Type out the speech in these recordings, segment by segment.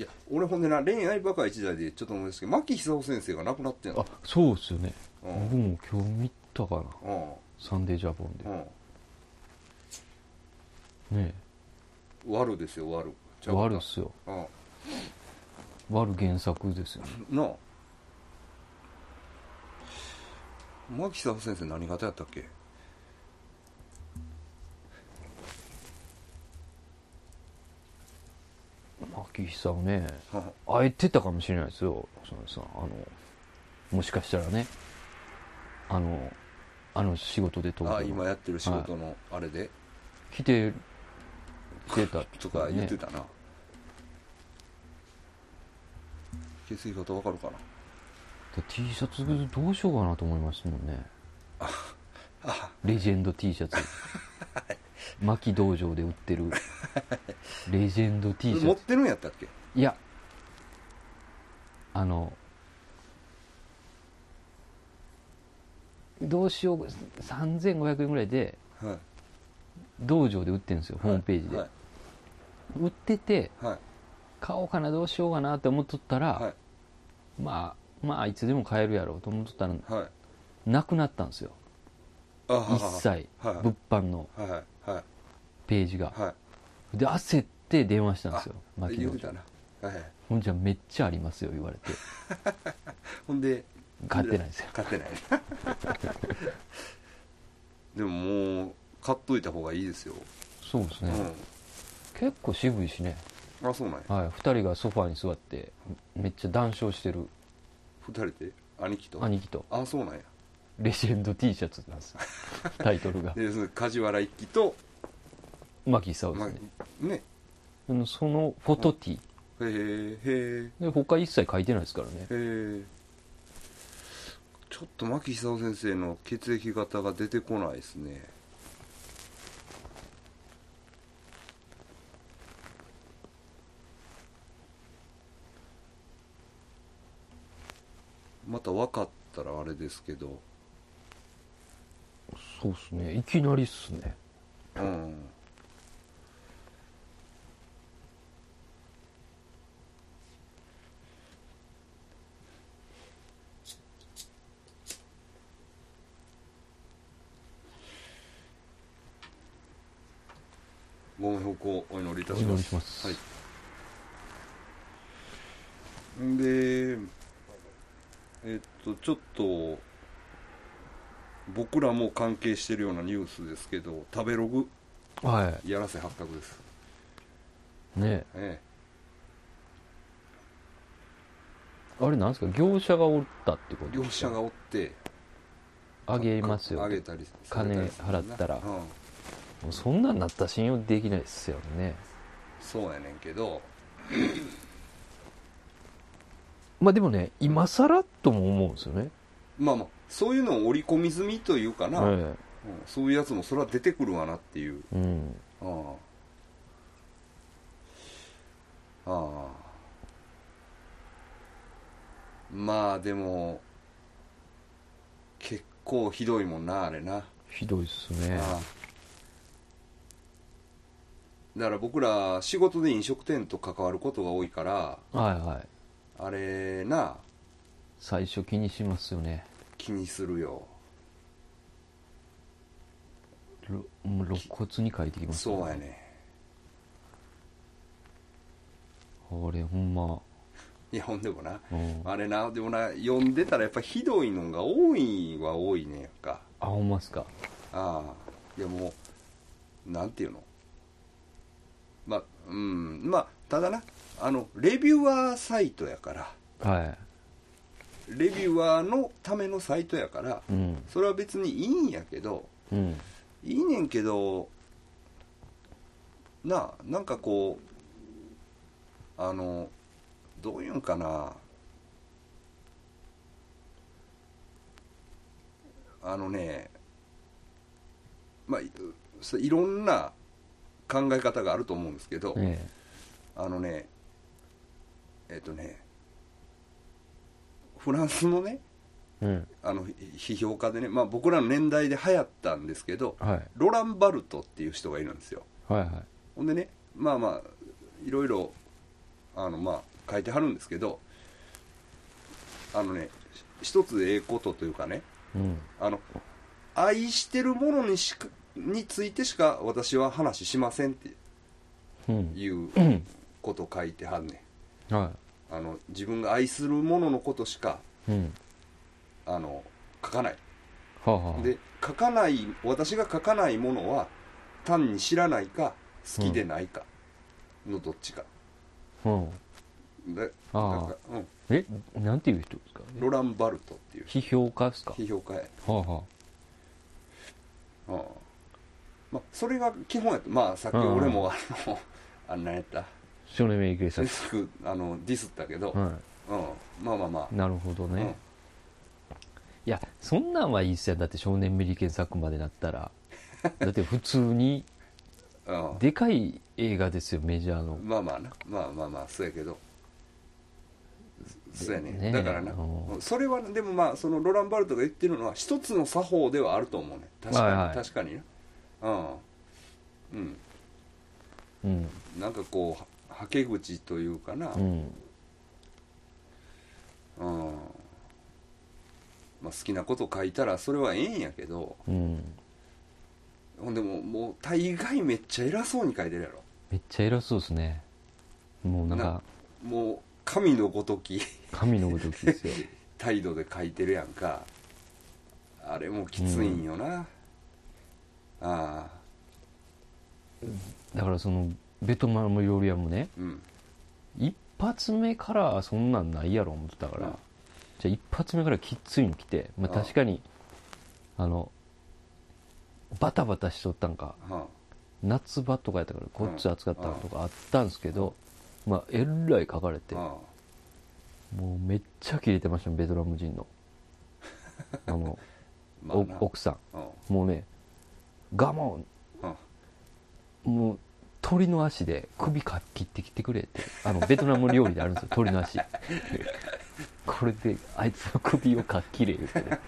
いや俺ほんでな恋愛バカ一代でちょっと思いますけど牧久夫先生が亡くなってんの。 あ、そうっすよね、 うん、 僕も今日見たかな、 うん、 サンデージャポンで、 うん、 ねワルですよ、ワル。 え、ワルっすよ、 うん、 ワル原作ですよ。 なあ牧久夫先生何型やったっけ。 牧久夫ね、 うん会えてたかもしれないですよ、そのさ、もしかしたらね、あの仕事で東京の、 あ今やってる仕事のあれで、 来てたとか言ってたな。血液型わかるかな。 T シャツどうしようかなと思いましたもんね。レジェンド T シャツ牧道場で売ってるレジェンド T シャツ持ってるんやったっけ。 いやどうしよう、3500円ぐらいではい道場で売ってるんですよ、ホームページで、 はい売っててはい買おうかなどうしようかなって思っとったら、 はいまあいつでも買えるやろうと思っとったらはいなくなったんですよ、 あ一切はい物販のはいはいページが、 はいで焦って電話したんですよ、 あ牧野言うてたな。はいはいほんじゃめっちゃありますよ言われてほんで買ってないですよ買ってないでももう買っといた方がいいですよ。 そうですね、結構渋いしね、 うんあそうなんや。 はい、2人がソファーに座ってめっちゃ談笑してる二人で兄貴と兄貴とあそうなんや。 レジェンド T シャツなんですよタイトルがでその梶原一騎と、 牧久夫ですね、 ねそのフォト T へえで他一切書いてないですからね。 へえちょっと牧久夫先生の血液型が出てこないですね。また分かったらあれですけど、 そうっすね、いきなりっすね。 うんご冥福をお祈りいたします。 お祈りします。 はい。でちょっと僕らも関係してるようなニュースですけど、食べログはやらせ発覚です。 いねえあれなんですか、業者がおったってこと業ですか。 者がおってあげますよあげたり金払ったら、もうそんなんなったら信用できないですよね。 そうやねんけど、 まあでもね、今更とも思うんですよね。 まあそういうのを織り込み済みというかな、 えそういうやつもそれは出てくるわなっていう。 え、うん、 ああまあでも結構ひどいもんなあれな。 ひどいっすね。 あだから僕ら仕事で飲食店と関わることが多いから、 はいはい、 あれな最初気にしますよね。 気にするよ。 もう露骨に書いてきますそうやね。 あれほんま、 いやほんでもな、 うんあれな、でもな読んでたらやっぱひどいのが多いは多いねやんか。 あ、ほんまっすか。 ああいやもうなんていうの、まあただな、レビュアーサイトやから、 はレビュアーのためのサイトやから、 い、うん、 それは別にいいんやけど、 うん、 いいねんけどなんかこうどういうんかな、まあいろんな考え方があると思うんですけど、 えあのねフランスのねえ、うん、 批評家でね、まあ、僕らの年代で流行ったんですけど、 はい、 ロラン・バルトっていう人がいるんですよ。 はいはい、 ほんでね、まあいろいろまあ書いてはるんですけど、一つええことというかね、 うん。 愛してるものについてしか私は話しませんってうん。 いううん。 ことを書いてはんねはん。自分が愛するもののことしかい。うん。 書かない。 はあ、はあ。 で、私が書かないものは単に知らないか好きでないかのどっちか。 うん。 で、 ああなんかなんていう人ですか？ ロラン・バルトっていう批評家ですか？ 批評家や。 はあ、はまあ、それが基本やった。まあさっき俺も何やったあ。少年名警察。 ディスったけど、 はまあまあまい。なるほどね。 うんいや、そんなんはいいっすよ。だって少年メリケン作までなったら。だって普通に、 あ、 でかい映画ですよ、メジャーの。 まあまあな、まあまあまあそうやけど、そうやね。 ねえだからな、それはでもまあそのロラン・バルトが言ってるのは一つの作法ではあると思うね。確かに、 はいはい確かにな。うんうん。 なんかこうはけ口というかな、 うん。 まあ、好きなこと書いたらそれはええんやけど、 うん。 ほんでもう大概めっちゃ偉そうに書いてるやろ。 めっちゃ偉そうですね。もうなんか、 もう神のごとき神のごときですよ。 態度で書いてるやんか。あれもきついんよな、ああだからその、ベトナム料理屋もね、 うん一発目からそんなんないやろ思ってたから、 うんじゃあ一発目からきっついの来て、まあ、確かにバタバタしとったんか、 は夏場とかやったからこっち暑かったとかあったんですけど、まあえらい書かれて、 あもうめっちゃキレてました、ベトナム人のまあな奥さうんんもうね、ガモうんン、もう鳥の足で首切ってきてくれってベトナム料理であるんですよ、鳥の足これであいつの首を切れ言うてね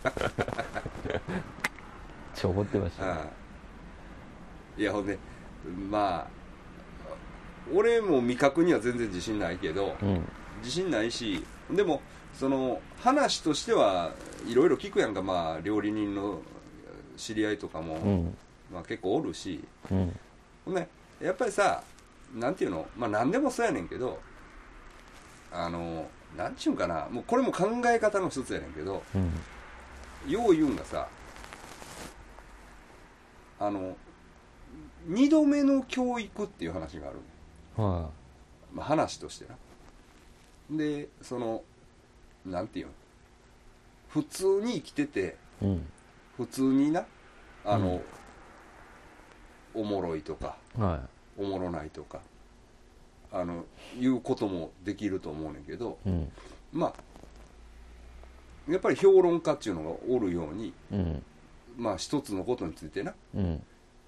ちょ怒ってましたね。 あいやほんでまあ俺も味覚には全然自信ないけど、 うん自信ないし、でもその話としてはいろいろ聞くやんか。まあ料理人の知り合いとかも、 うんまあ、結構おるし、 うんほんでやっぱりさ、なんていうの、まあ何でもそうやねんけど、なんちゅうんかな、もうこれも考え方の一つやねんけど、 うんよう言うんがさ、二度目の教育っていう話がある、 はまあ、話としてな。でそのなんていうの、普通に生きててい。うん普通になうんおもろいとかはおもろないとかいうこともできると思うねんけど、 い。うんまあやっぱり評論家っていうのがおるように、 うんまあ一つのことについてなうん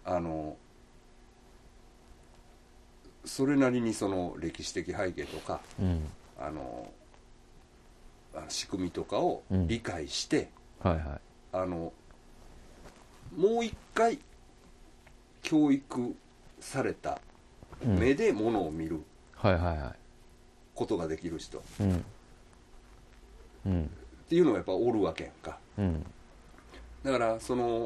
それなりにその歴史的背景とかうん仕組みとかを理解して、 はいはもう一回教育されたい。うん目でものを見るはいはいはことができる人っい。うんうんていうのがやっぱおるわけやんか。 うんだから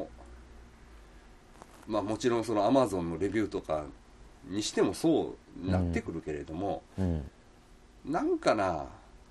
まあもちろんそのアマゾンのレビューとかにしてもそうなってくるけれども、 うんなんかな、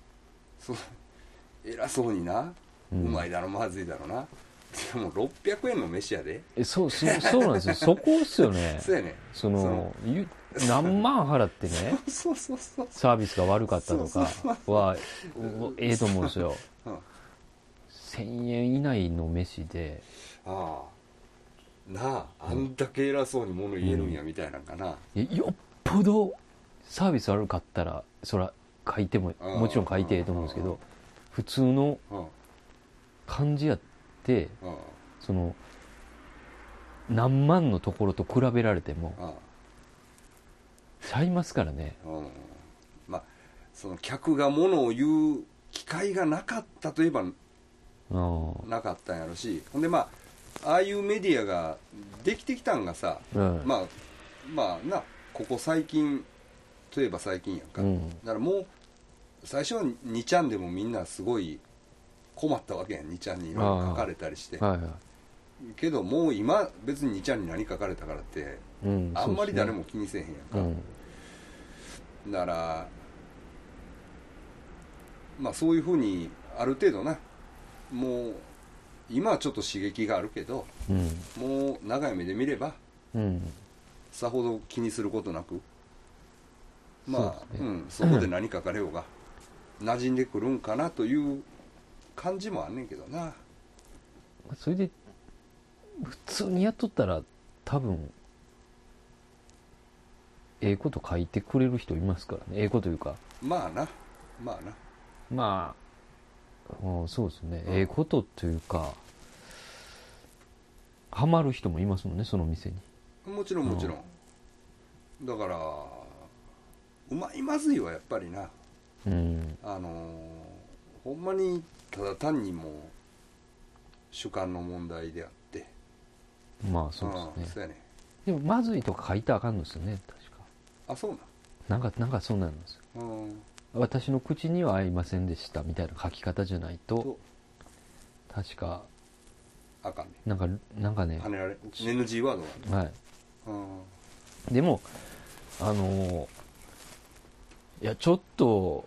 偉そうにな、うまいだろまずいだろな、でも600円の飯やで。 そうなんですよ。そこっすよね。 そうやね。 何万払ってね、 そうそうそうサービスが悪かったとかはええと思うんですよ。 うん、あ 1000円以内の飯で、 あなあ、あんだけ偉そうに物言えるんやみたいなんかな、 よっぽどサービス悪かったらそら書いてももちろん書いてええと思うんですけど、普通のうん感じやってうんその何万のところと比べられてもうんちゃいますからね。 まあその客が物を言う機会がなかったといえばなかったんやろし、ほんでまあああいうメディアができてきたんがさ、 うんまあなここ最近例えば最近やんか、 うん、 だからもう最初は2ちゃんでもみんなすごい困ったわけやん、2ちゃんにいろいろ書かれたりして、 はいはい、 けどもう今別に2ちゃんに何書かれたからって、 うん、 あんまり誰も気にせえへんやんか、 うん、 だからまあそういうふうにある程度な、もう今はちょっと刺激があるけど、 うん、 もう長い目で見れば、 うん、 さほど気にすることなく、まあそうですね、 そこで何書かれようが馴染んでくるんかなという感じもあんねんけどな。 それで普通にやっとったら多分ええこと書いてくれる人いますからね。ええこというか、 まあな、まあな、 まあ、そうですね、 うんええことというかハマる人もいますもんね、その店に。 もちろんもちろん、だからうまいまずいはやっぱりな、 うん、 ほんまにただ単にもう主観の問題であって、 まあそうですね。 そうやね。 でもまずいとか書いたらあかんのですよね、確か。 あ、そうなんかそうなんですよ。 なん、 私の口には合いませんでしたみたいな書き方じゃないと、確かあかんね。 なんかね、 跳ねられ NG ワードが、 はい。でもいやちょっと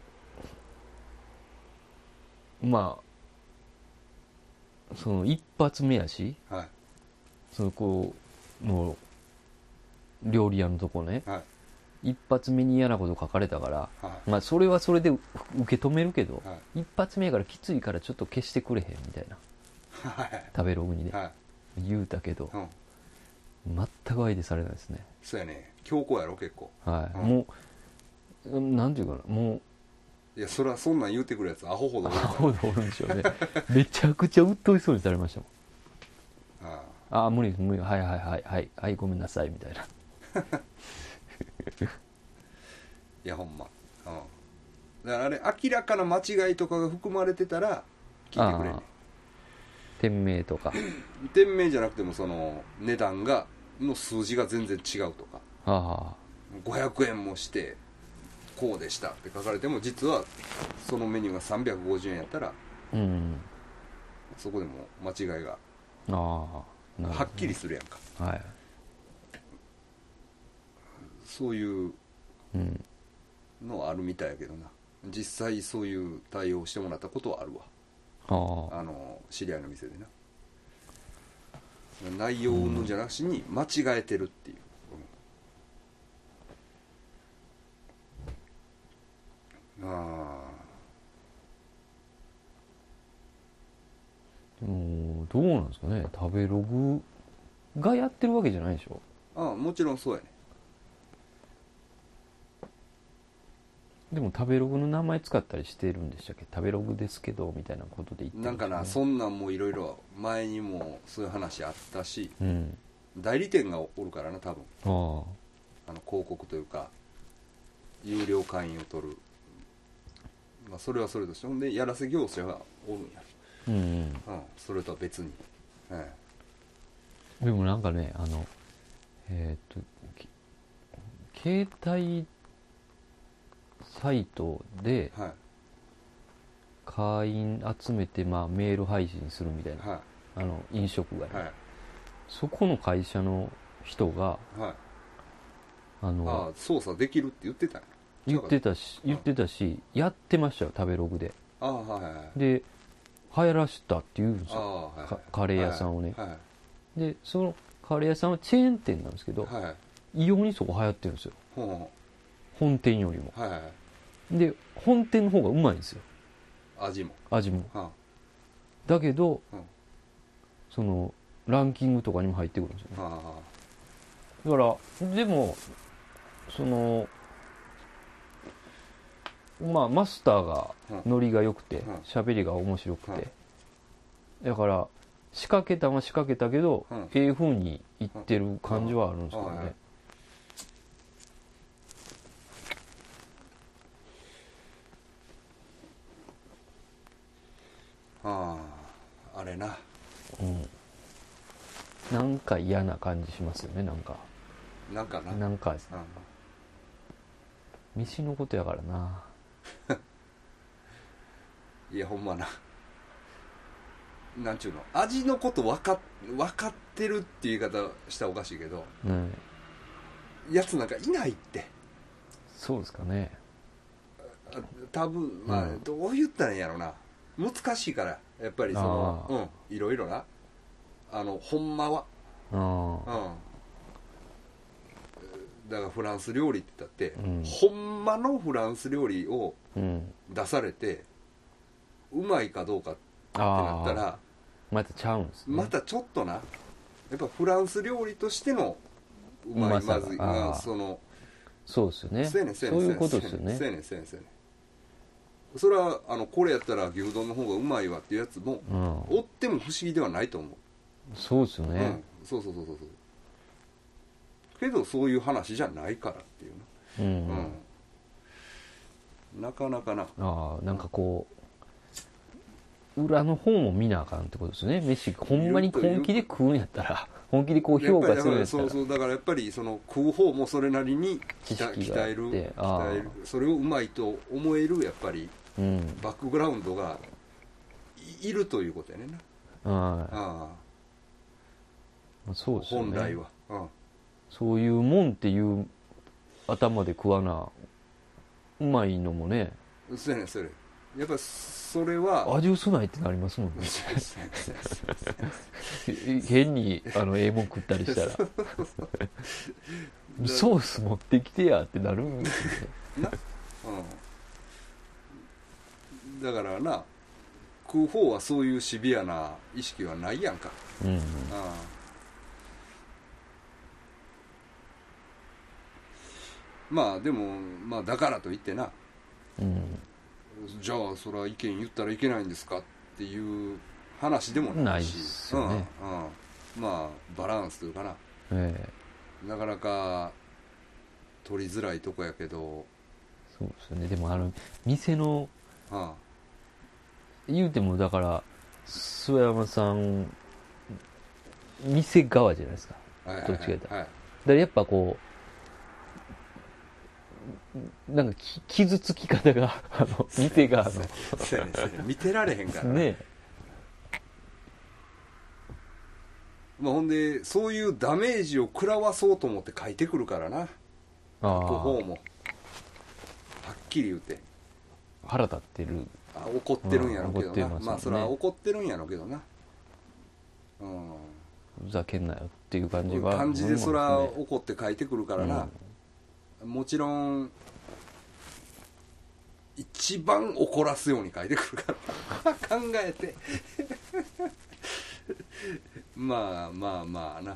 まあその一発目やし、 はいそのこうの料理屋のとこね、 はい一発目に嫌なこと書かれたから、 はい、 まあそれはそれで受け止めるけど、 は一発目やからきついからちょっと消してくれへんみたいな、 はい食べログにね、 はい、 言うたけど、 うん、 全く相手されないですね。 そうやね、強硬やろ結構。 はい、 うん、 もうなんていうかな、もういや、それはそんなん言うてくるやつアホほどおるからアホでおるんでしょうね。めちゃくちゃ鬱陶しそうにされましたもん。ああ無理です無理、はいはいはいはいはいごめんなさいみたいな。 いやほんま、だからあれ明らかな間違いとかが含まれてたら聞いてくれんねん。 店名とか店名じゃなくてもその値段がの数字が全然違うとか、 あ 500円もしてこうでしたって書かれても、実はそのメニューが350円やったら、 あ、うん、 そこでも間違いがああ、なるほどね、 はっきりするやんか。 はい、 そういううん、 のはあるみたいやけどな。実際そういう対応をしてもらったことはあるわ。 あ知り合いの店でな、内容のじゃなしに間違えてるっていう、 あ、どうなんですかね、食べログがやってるわけじゃないでしょ。 もちろんそうやね。 でも食べログの名前使ったりしてるんでしたっけ、食べログですけどみたいなことで言ってるんですよね。 なんかな、そんなんもいろいろ前にもそういう話あったし、 うん、 代理店がおるからな多分、 あ広告というか有料会員を取る、まあ、それはそれとして、ほんでやらせ業者がおるんや、 あ、うん、 それとは別に、 でもなんかね携帯サイトではい会員集めて、まあ、メール配信するみたいな、 は飲食街、 はいそこの会社の人がはい、操作できるって言ってたんや。 言ってたしやってましたよ、食べログで。 はいはいで流行らしたって言うんですよ、 はいカレー屋さんをね、 はいでそのカレー屋さんはチェーン店なんですけど、 はい異様にそこ流行ってるんですよ、 ほ本店よりも。 うはいはい、 で本店の方がうまいんですよ、 味も、 だけど、 うんそのランキングとかにも入ってくるんですよね。だからでもそのまあマスターがノリが良くて喋りが面白くて、だから仕掛けたは仕掛けたけど、ええ風に言ってる感じはあるんですけどね。 あれな、 なんか嫌な感じしますよね、なんかなんかな、 なんか飯のことやからな。 いやほんまな、なんちゅうの、味のこと分かってるっていう言い方したらおかしいけど、やつなんかいないって。 そうですかね。 多分まあ、どう言ったらいいんやろな、難しいからやっぱりそのいろいろな、ほんまはだからフランス料理って言ったって、ほんまのフランス料理を出されて、うまいかどうかってなったらまたちゃうんですね。 またちょっとな、やっぱフランス料理としてのうまいまずい、 そうですよね。そういうことですよね。 そうやねん。それはこれやったら牛丼の方がうまいわっていうやつも、おっても不思議ではないと思う。 そうですよね。 そうけどそういう話じゃないからっていうな、なかなかな、 なんかこう裏の方も見なあかんってことですね。飯ほんまに本気で食うんやったら、本気でこう評価するんやったら、 そうだからやっぱりその食う方もそれなりに鍛える、それをうまいと思えるやっぱりバックグラウンドがいるということやねんな。 そうですよね。 本来は、 そういうもんっていう頭で食わなうまいのもね。 そうやねん、それやっぱそれは味薄ないってなりますもんね。変にええもん食ったりしたらソース持ってきてやってなるんですよね。 だからな、食う方はそういうシビアな意識はないやんか。まあでもまあだからといってな、じゃあそれは意見言ったらいけないんですかっていう話でもないし、 ですよね。 まあバランスというかな、なかなか取りづらいとこやけど。 そうですよね。でも店の言うてもだから諏訪山さん店側じゃないですか、どっちか言ったら。だからやっぱこうなんか傷つき方が店側の見てられへんからね。 まあほんでそういうダメージを食らわそうと思って書いてくるからな、書く方もはっきり言うて腹立ってる、 怒ってるんやろうけどな、まあそれは怒ってるんやろうけどな、 ふざけんなよっていう感じでそれは怒って書いてくるからな、もちろん一番怒らすように書いてくるから考えてまあな、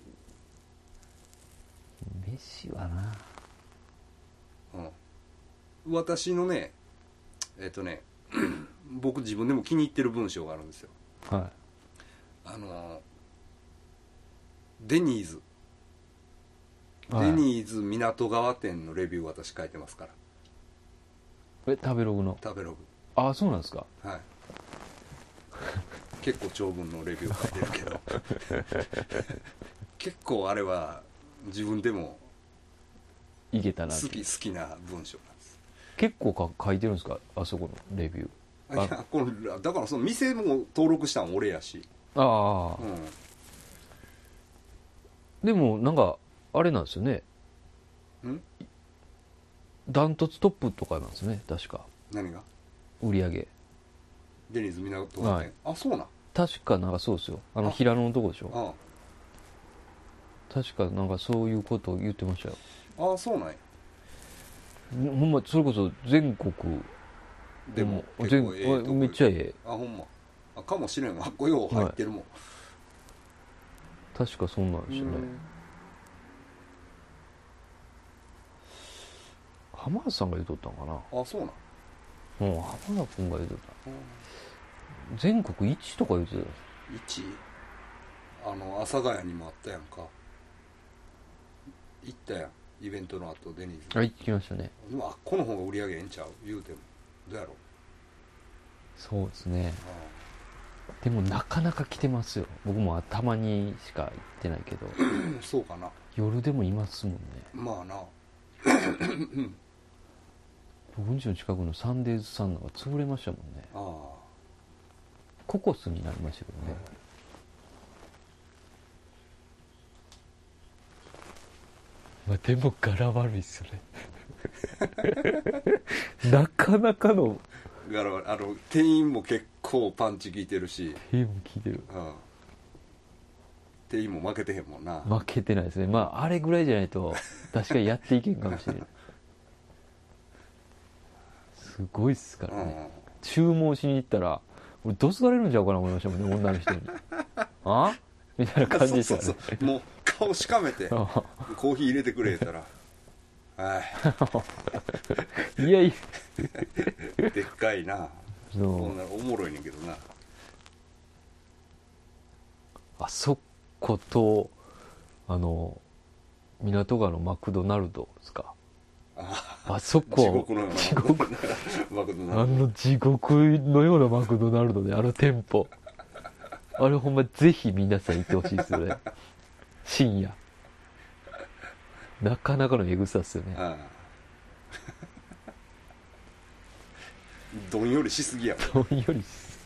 飯はな、 私のね僕自分でも気に入ってる文章があるんですよ。デニーズ港川店のレビュー私書いてますから。 食べログの。 食べログ。 そうなんですか。 結構長文のレビュー書いてるけど結構あれは自分でもいけたな、 好きな文章なんです。 結構書いてるんですか、あそこのレビュー。だからその店も登録したん俺やし。 でもなんかあれなんですよね、ダントツトップとかなんですね、確か。 何が？ 売り上げデニーズ港川店。そうなん。 確かなんかそうですよ、平野のとこでしょ。確かなんかそういうことを言ってましたよ。 そうなんや。 ほんまそれこそ全国でもめっちゃええ。 ほんまかもしれんわ。ご用入ってるもん、 確かそんなんですよね。浜田さんが言うとったんかな。 そうなん。浜田君が言うとった。全国1とか言うてた。 1？阿佐ヶ谷にもあったやんか。行ったやん、イベントの後デニーズ。 行きましたね。 でもこの方が売り上げええんちゃう言うても。どうやろう。 そうですね。でもなかなか来てますよ。僕もたまにしか行ってないけどそうかな。 夜でもいますもんね。 まあな僕ん家の近くのサンデーズサンナが潰れましたもんね。 ああ、 ココスになりましたけどね、まあでも柄悪いっすよねなかなかのだから店員も結構パンチ効いてるし、 店員も聞いてる、 店員も負けてへんもんな。 負けてないですね。まああれぐらいじゃないと確かにやっていけんかもしれないすごいっすからね、注文しに行ったら俺どつかれるんちゃうかな思いましたもんね、女の人にあみたいな感じでしたね。 そうもう顔しかめてコーヒー入れてくれたらはいいやいやでっかいな、 そうこんなおもろいねんけどな。 あそこと港川のマクドナルドですか、あそこ地獄のようなマクドナルド、 地獄のようなマクドナルドで店舗あれほんまぜひ皆さん行ってほしいですよね深夜なかなかのエグさっすよね。 どんよりしすぎやどんよりしす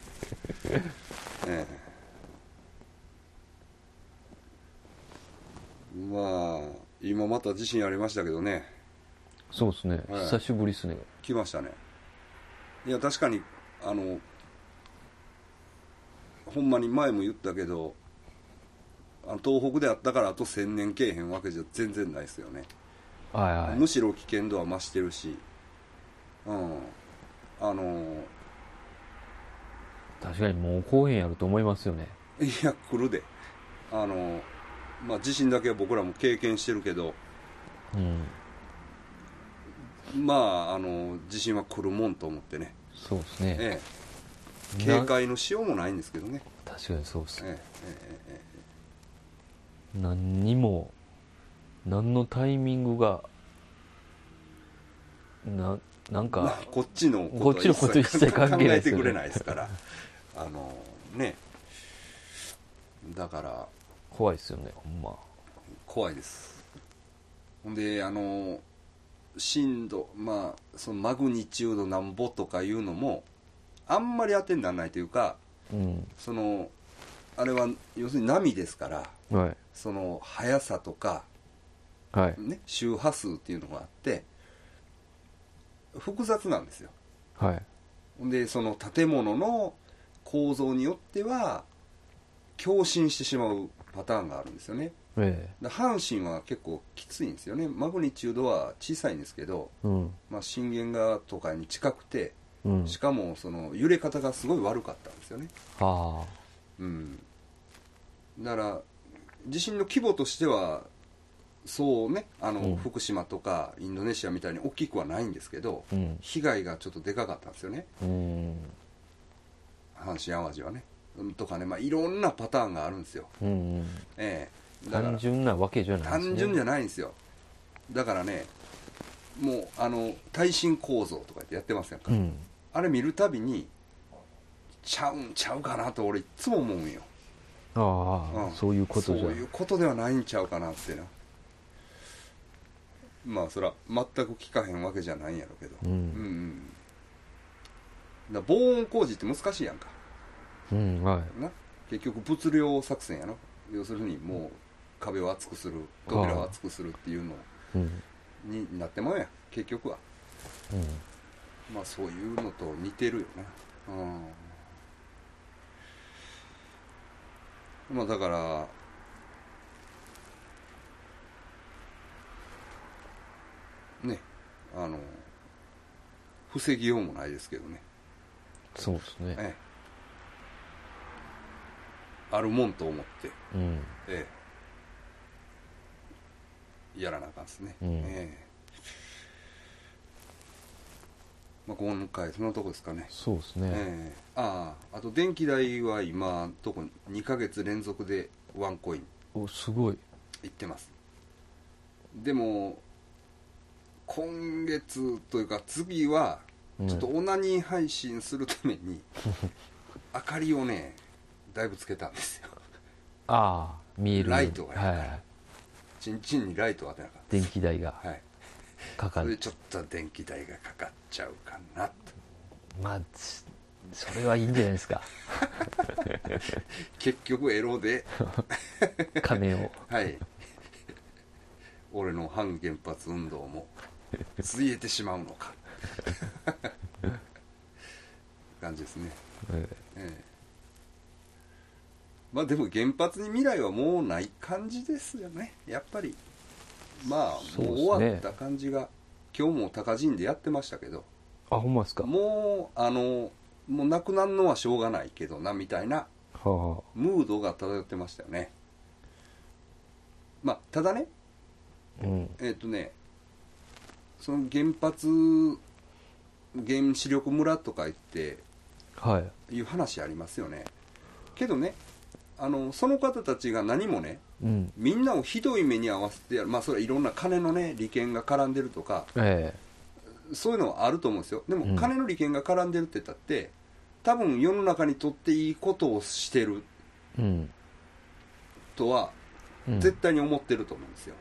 ぎまあ今また地震ありましたけどね。 そうですね、久しぶりっすね。 来ましたね。いや確かにほんまに前も言ったけど東北であったからあと1000年けえへんわけじゃ全然ないですよね。 はいはい、 むしろ危険度は増してるし、 確かにもう公園やると思いますよね。 いや来るでまあ地震だけは僕らも経験してるけど、まあ地震は来るもんと思ってね。 そうですね、 警戒のしようもないんですけどね。 確かにそうです、何にも何のタイミングがなんか、 まあ、こっちのこと一切関係ないですよね、 考えてくれないですからね。だから怖いですよね、ほんま怖いです。ほんで震度まあそのマグニチュードなんぼとかいうのもあんまり当てにならないというか、あれは要するに波ですから、その速さとか、周波数っていうのがあって複雑なんですよ。でその建物の構造によっては共振してしまうパターンがあるんですよね。阪神は結構きついんですよね。マグニチュードは小さいんですけど、震源が都会に近くて、しかもその揺れ方がすごい悪かったんですよね。だから地震の規模としてはそうね福島とかインドネシアみたいに大きくはないんですけど、被害がちょっとでかかったんですよね。阪神・淡路はねとかね、まあ、いろんなパターンがあるんですよ。 単純なわけじゃないですね。 単純じゃないんですよ。だからねもう耐震構造とかってやってませんか、あれ見るたびにちゃうかなと俺いつも思うんよ。 そういうことじゃ、 そういうことではないんちゃうかなってな。まあそれは全く聞かへんわけじゃないんやろうけど、だ防音工事って難しいやんか、な結局物量作戦やろ。要するにもう壁を厚くする扉を厚くするっていうのになってまうやん結局は。まあそういうのと似てるよな。まあだからね防ぎようもないですけどね。 そうですね、 あるもんと思って、やらなあかんですね。まあ、今回そのとこですかね。 そうですね、 あと電気代は今とこ2ヶ月連続でワンコインすごいいってます。でも今月というか次はちょっとオナニー配信するために明かりをねだいぶつけたんですよ。 見えるライトがやから、チンチンにライトを当てなかった。 電気代が、 かかる。 それでちょっと電気代がかかっちゃうかなと。 まあそれはいいんじゃないですか。 結局エロで金をはい俺の反原発運動も続いてしまうのか感じですね、まあでも原発に未来はもうない感じですよねやっぱり。まあもう終わった感じが、今日も高陣でやってましたけど、 あ、ほんまですか。 もうもうなくなるのはしょうがないけどなみたいなムードが漂ってましたよね。まあただね、その原発原子力村とか言っていう話ありますよね。けどね、その方たちが何もね、みんなをひどい目に遭わせてやる、まあそれはいろんな金のね利権が絡んでるとか、そういうのはあると思うんですよ。でも金の利権が絡んでるって言ったって多分世の中にとっていいことをしてるとは絶対に思ってると思うんですよ。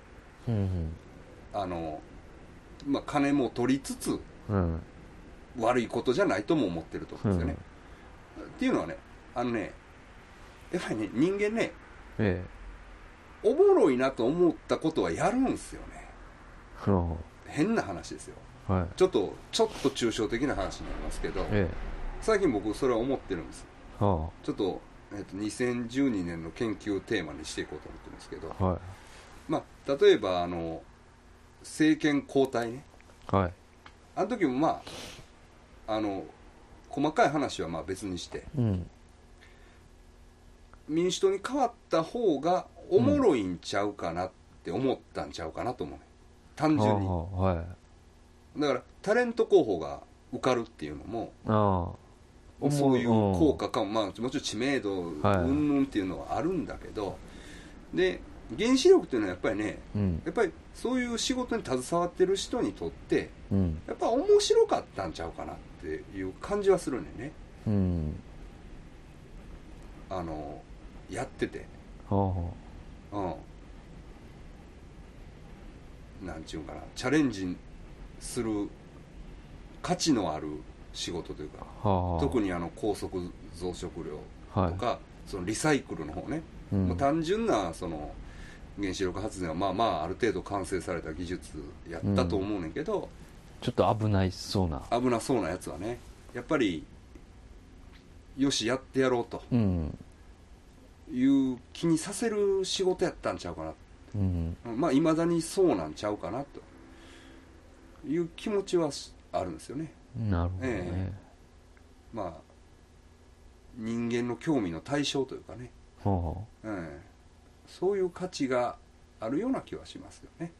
まあ金も取りつつ、悪いことじゃないとも思ってると思うんですよね。っていうのはね、やっぱりね人間ね、おもろいなと思ったことはやるんですよね。変な話ですよ、ちょっと抽象的な話になりますけど、最近僕それは思ってるんです。ちょっと、2012年の研究テーマにしていこうと思ってるんですけど、まあ例えば政権交代ね、あの時もまあ細かい話はまあ別にして、民主党に変わった方がおもろいんちゃうかなって思ったんちゃうかなと思うね、単純に。だからタレント候補が受かるっていうのもそういう効果かも、まあ、もちろん知名度云々っていうのはあるんだけど、で原子力っていうのはやっぱりね、やっぱりそういう仕事に携わってる人にとって、やっぱ面白かったんちゃうかなっていう感じはするねんね、やってて、なんちゅうかな、チャレンジする価値のある仕事というか、特に高速増殖量とか、そのリサイクルの方ね、もう単純なその原子力発電はまあまあある程度完成された技術やったと思うねんけど、 ちょっと危なそうなやつはね、やっぱりよしやってやろうという気にさせる仕事やったんちゃうかな、まあいまだにそうなんちゃうかなという気持ちはあるんですよね。 なるほどね、 まあ人間の興味の対象というかね、そういう価値があるような気はしますよね。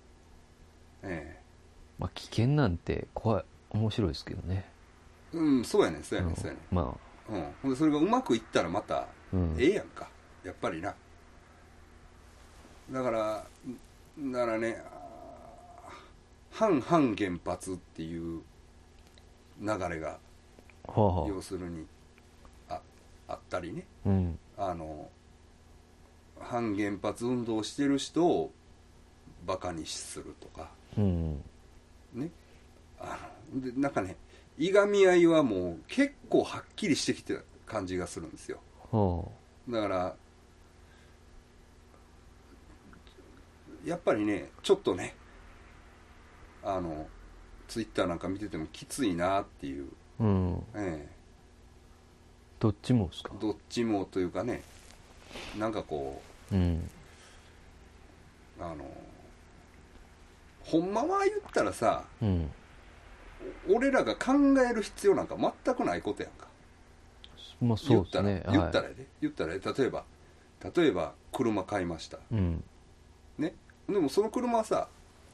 まあ危険なんて面白いですけどね。 そうやねんまあ、ほんでそれがうまくいったらまたええやんか、やっぱりな。だからね、反原発っていう流れが要するにあったりね、反原発運動してる人をバカにするとか、ね、でなんかね、いがみ合いはもう結構はっきりしてきてる感じがするんですよ。だからやっぱりね、ちょっとね、ツイッターなんか見ててもきついなっていう、 どっちもですか？ どっちもというかね、なんかこう、ほんまは言ったらさ、俺らが考える必要なんか全くないことやんか。 まあそうですね。 言ったら例えば車買いました、ね、でもその車はさ、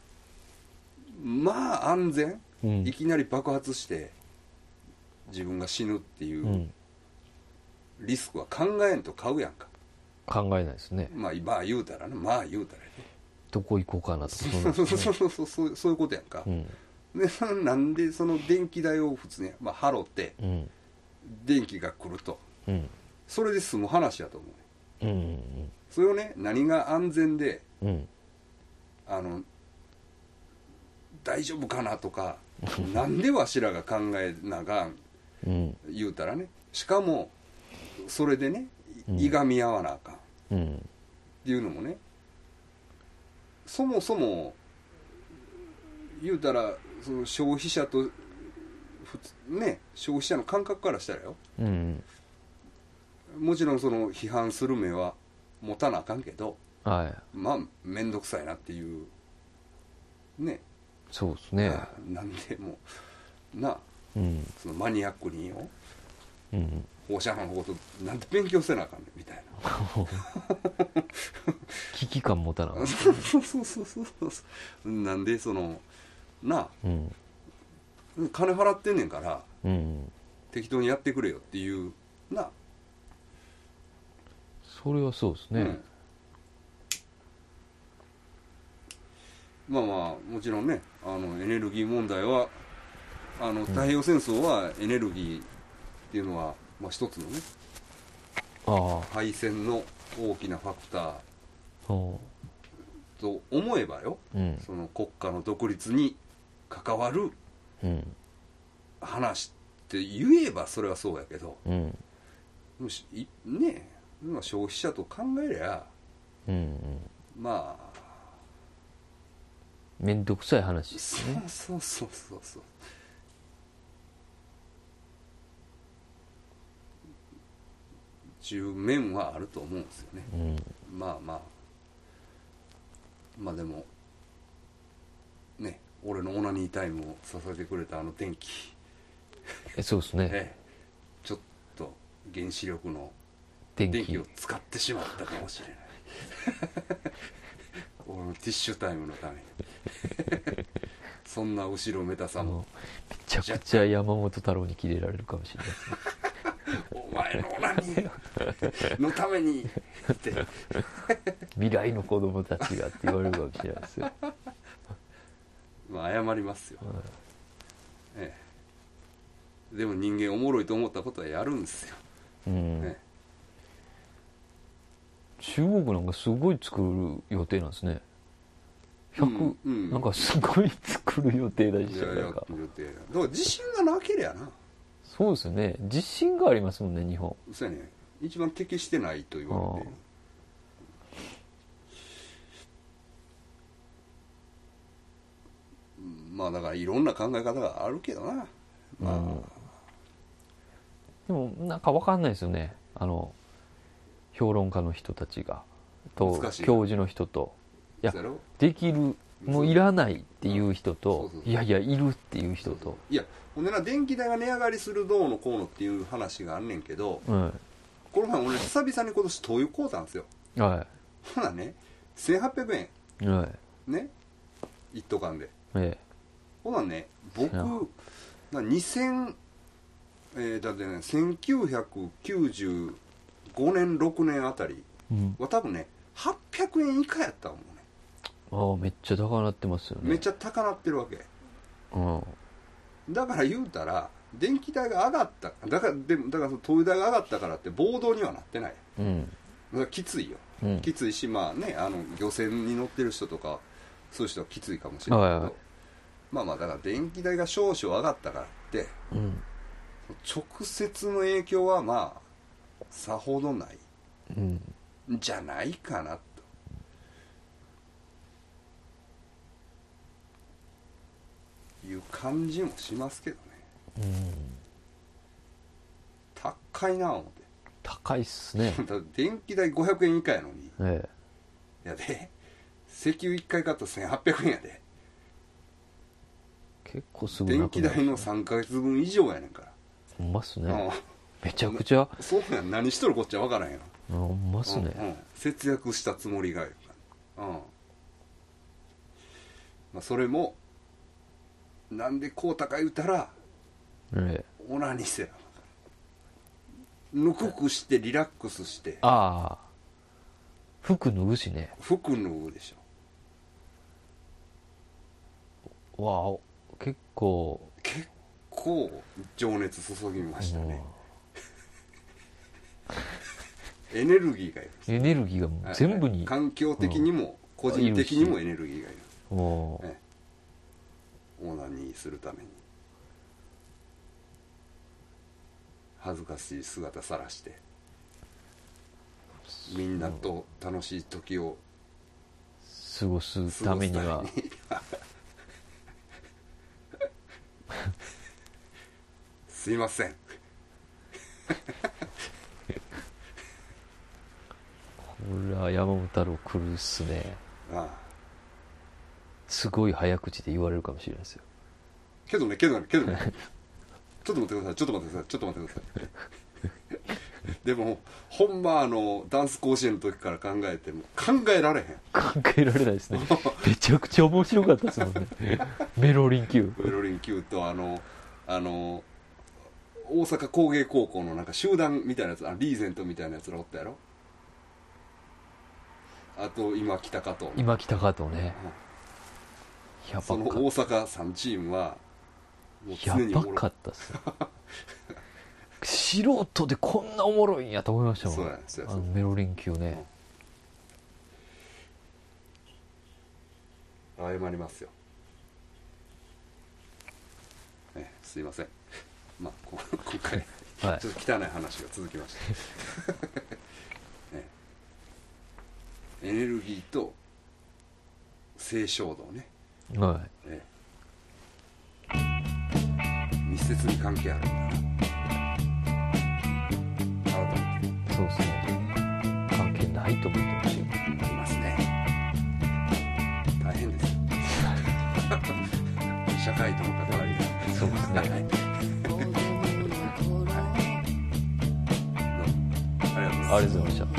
まあ安全、いきなり爆発して自分が死ぬっていうリスクは考えんと買うやんか。 考えないですね。 まあ言うたらね、 どこ行こうかなとか、 そういうことやんか、でなんでその電気代を普通に、払って、電気が来ると、それで済む話やと思う、それをね、何が安全で、 大丈夫かなとかなんでわしらが考えながん、言うたらね、しかもそれでねいがみ合わなあかん、っていうのもね、そもそも言うたらその消費者とね、消費者の感覚からしたらよ、もちろんその批判する目は持たなあかんけど、まあ面倒くさいなっていうね。 そうですね。 なんでもな、そのマニアックによ、放射能のことなんて勉強せなあかんねんみたいな危機感持たなあかんそうなんでそのな、金払ってんねんから、適当にやってくれよっていうな。 それはそうですね、 まあまあもちろんね、エネルギー問題は太平洋戦争はエネルギーっていうのは、まあ、一つのね敗戦の大きなファクターと思えばよ、その国家の独立に関わる話って言えばそれはそうやけど、ねえ、消費者と考えりゃ、まあめんどくさい話ですね。 そう10面はあると思うんですよね、まあでもね、俺のオナニータイムを支えてくれた電気そうですね、 ちょっと原子力の電気を使ってしまったかもしれない俺のティッシュタイムのためにそんな後ろめたさもめちゃくちゃ山本太郎にキレられるかもしれないですねお前のオナニーのためにって未来の子供たちがって言われるかもしれないですよまあ謝りますよ、でも人間おもろいと思ったことはやるんですよ、 中国なんかすごい作る予定なんですね。100、なんかすごい作る予定だし、 だから自信がなけりゃな。 そうですよね、自信がありますもんね日本。 そうやね、一番適してないと言われてる。まあだからいろんな考え方があるけどな、 でもなんか分かんないですよね、評論家の人たちがと教授の人と、いやできる、もういらないっていう人と、いやいやいるっていう人と、 いやほんでな、電気代が値上がりするどうのこうのっていう話があんねんけど、この前俺久々に今年灯油買うたんですよ。ほなね、1800円、ね、一斗缶で、ほなね、僕2000だってね、1995年6年あたりは多分ね800円以下やったもんね。 めっちゃ高なってますよね。 めっちゃ高なってるわけ、だから言うたら電気代が上がっただからその灯油代が上がったからって暴動にはなってない、だからきついよ、きついし、まあね、漁船に乗ってる人とかそういう人はきついかもしれないけど、まあだから電気代が少々上がったからって、直接の影響はまあさほどない、んじゃないかなという感じもしますけどね。高いな思って。 高いっすねだ電気代500円以下やのに、やで石油1回買ったら1800円やで。 結構すぐなくなる、 電気代の3ヶ月分以上やねんから。 ほんまっすね、めちゃくちゃそうやん、何しとるこっちゃ分からへんやん。 ほんまっすね、 節約したつもりがよ、それもなんでこう高い言うたら、オナニーせなぬくくしてリラックスして、 服脱ぐしね。 服脱ぐでしょ。結構情熱注ぎましたねエネルギーがいる。 エネルギーが全部に、 環境的にも個人的にもエネルギーがいる。 オナニーするために恥ずかしい姿さらしてみんなと楽しい時を過ごすためにはすいませんこれは山本太郎来るっすね。 ああ、 すごい早口で言われるかもしれないですよ。 けどねちょっと待ってくださいでもほんまダンス甲子園の時から考えても考えられへん。 考えられないですね。めちゃくちゃ面白かったですもんね。メロリン級と大阪工芸高校のなんか集団みたいなやつ、リーゼントみたいなやつらおったやろ。あと今北加藤ね、やばかった。その大阪3チームはもう常にやばかったっす素人でこんなおもろいんやと思いましたもん。 そうやメロリン級ね、 謝りますよ、すいません。まあ今回、はい、ちょっと汚い話が続きました、エネルギーと性衝動ね、 はい、 密接に関係あるんだな。 そうですね、関係ないと思ってほしい。 いますね、大変ですよ社会との関わりが。 そうですね、はい、 ありがとうございました。